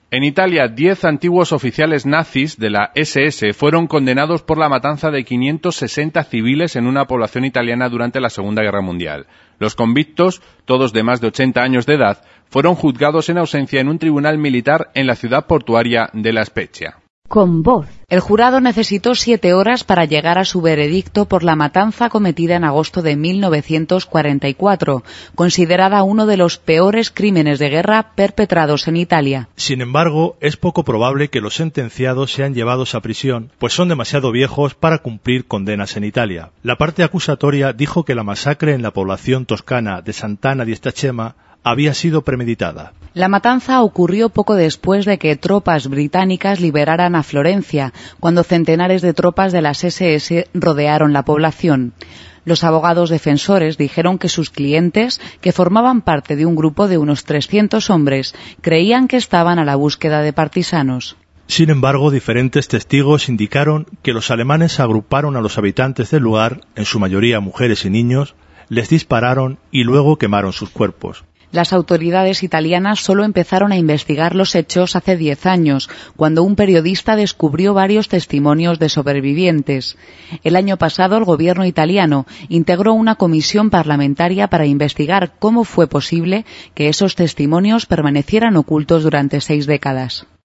En Italia, 10 antiguos oficiales nazis de la SS fueron condenados por la matanza de 560 civiles en una población italiana durante la Segunda Guerra Mundial. Los convictos, todos de más de 80 años de edad, fueron juzgados en ausencia en un tribunal militar en la ciudad portuaria de La Spezia. Con voz. El jurado necesitó 7 horas para llegar a su veredicto por la matanza cometida en agosto de 1944, considerada uno de los peores crímenes de guerra perpetrados en Italia. Sin embargo, es poco probable que los sentenciados sean llevados a prisión, pues son demasiado viejos para cumplir condenas en Italia. La parte acusatoria dijo que la masacre en la población toscana de Sant'Anna di Stazzema había sido premeditada. La matanza ocurrió poco después de que tropas británicas liberaran a Florencia, cuando centenares de tropas de las SS rodearon la población. Los abogados defensores dijeron que sus clientes, que formaban parte de un grupo de unos 300 hombres, creían que estaban a la búsqueda de partisanos. Sin embargo, diferentes testigos indicaron que los alemanes agruparon a los habitantes del lugar, en su mayoría mujeres y niños, les dispararon y luego quemaron sus cuerpos. Las autoridades italianas solo empezaron a investigar los hechos hace 10 años, cuando un periodista descubrió varios testimonios de sobrevivientes. El año pasado, el gobierno italiano integró una comisión parlamentaria para investigar cómo fue posible que esos testimonios permanecieran ocultos durante 6 décadas.